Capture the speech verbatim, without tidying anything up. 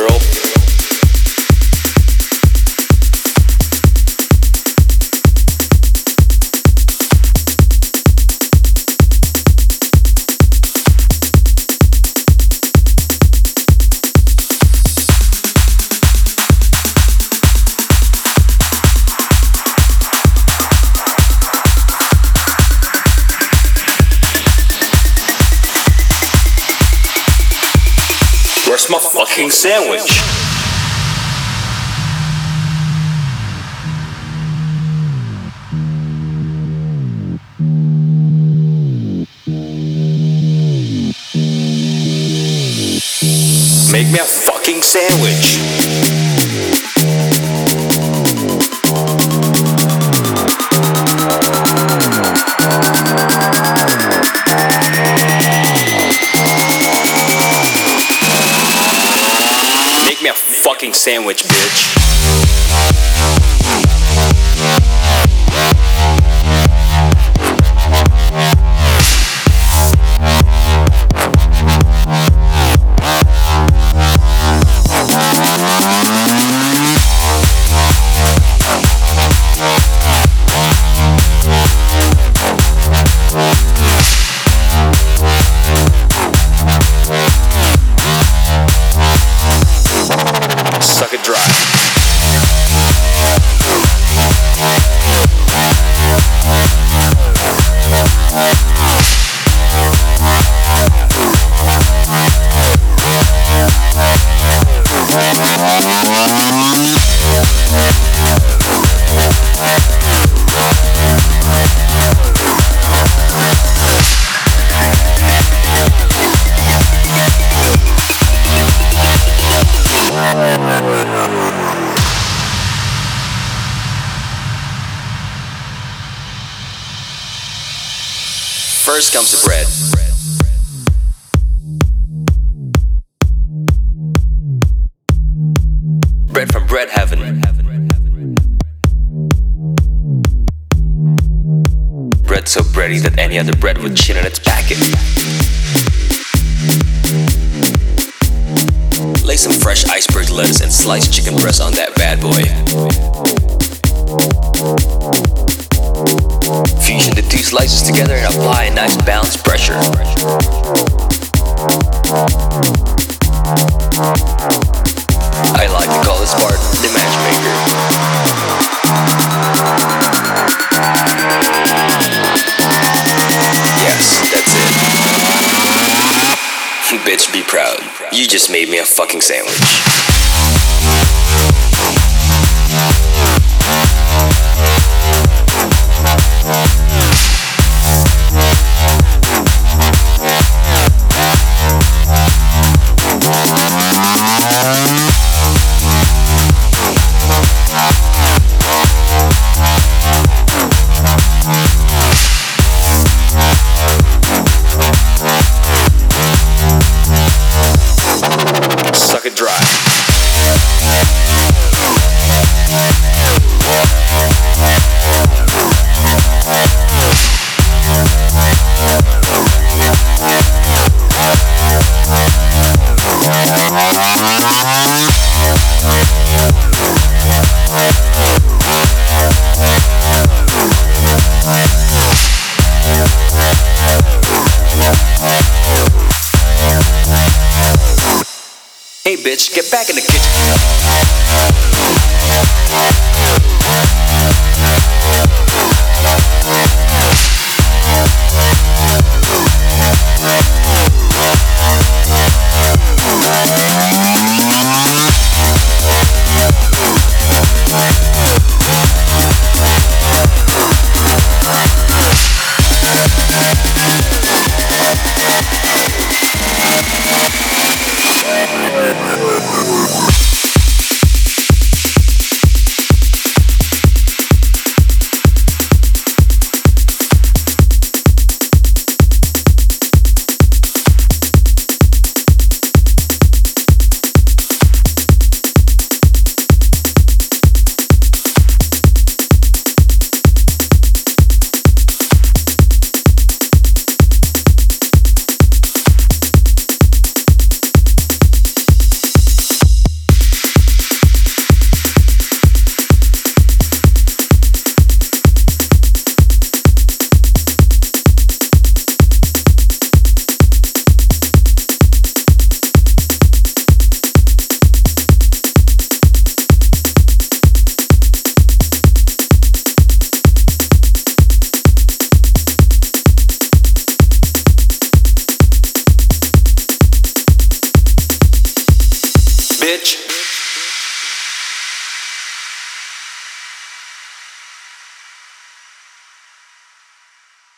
girl. Where's my fucking sandwich? Make me a fucking sandwich. Make me a fucking sandwich, bitch. Suck it dry. First comes the bread. Bread from bread heaven. Bread so bready that any other bread would chin on its packet. Lay some fresh iceberg lettuce and sliced chicken breast on that bad boy. Fusion the two slices together and apply a nice balanced pressure. I like to call this part the matchmaker. Yes, that's it. Bitch, be proud. You just made me a fucking sandwich. Suck it dry. Hey bitch, get back in the kitchen.